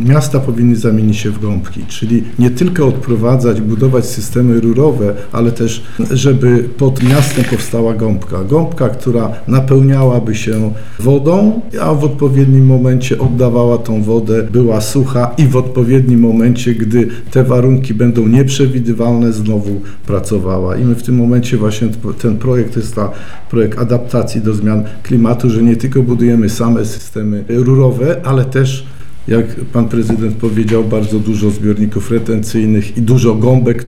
miasta powinny zamienić się w gąbki, czyli nie tylko odprowadzać, budować systemy rurowe, ale też, żeby pod miastem powstała gąbka. Gąbka, która napełniałaby się wodą, a w odpowiednim momencie oddawała tą wodę, była sucha i w odpowiednim momencie, gdy te warunki będą nieprzewidywalne, znowu pracowała. I my w tym momencie właśnie ten projekt to jest projekt adaptacji do zmian klimatu, że nie tylko budujemy same systemy rurowe, ale też, jak pan prezydent powiedział, bardzo dużo zbiorników retencyjnych i dużo gąbek,